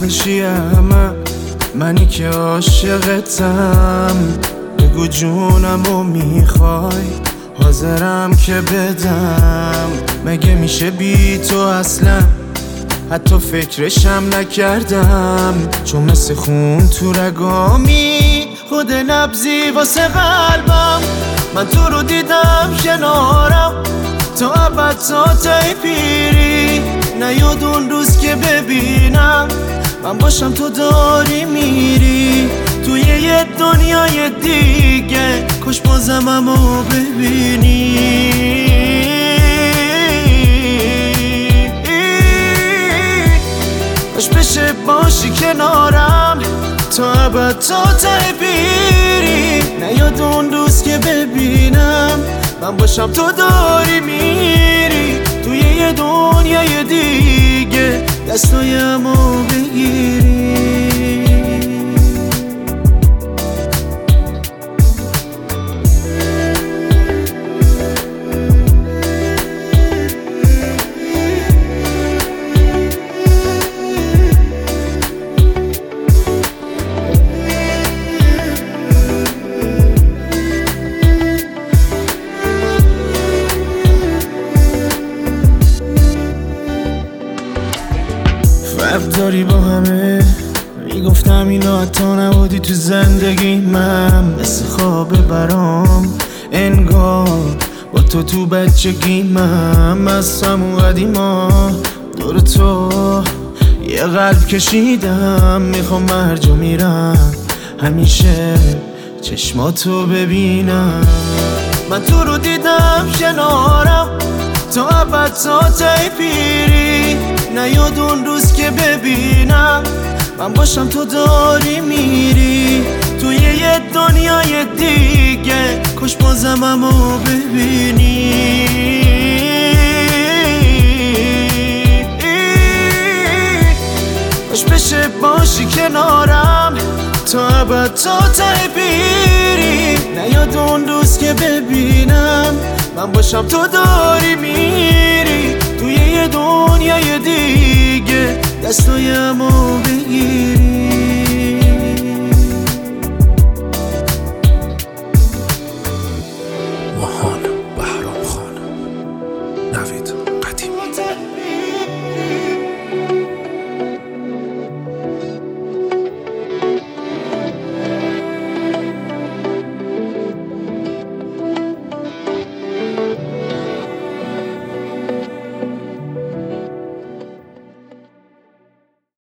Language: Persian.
بشی همه منی که عاشقتم. بگو جونمو میخوای حاضرم که بدم. مگه میشه بی تو اصلا حتی فکرشم نکردم. چون مثل خون تو رگامی خود نبضی واسه قلبم. من تو رو دیدم کنارم تا ابد تا تای پیری. نیاد اون روز که ببینم من باشم تو داری میری توی یه دنیای دیگه. کاش بازم همو ببینی. کاش بشه باشی کنارم تا ابد تا تای پیری. نیاد اون روز که ببینم من باشم تو داری میری توی یه دنیای دیگه. دستایمو بگیری. فرق داری با همه میگفتم اینا حتی نبودی تو زندگی من. مثل خواب برام انگار با تو بچگی من. از همون قدیما دور تو یه قلب کشیدم. میخوام مرجا میرم همیشه چشماتو ببینم. من تو رو دیدم کنارم تا ابد تا تای پیری. نیاد اون روز که ببینم من باشم تو داری میری توی یه دنیای دیگه. کاش بازم همو ببینی. کاش بشه باشی کنارم تا ابد تا تای پیری. نیاد اون روز که ببینم من باشم تو داری میری توی یه دنیای دیگه. دستایمو بگیری.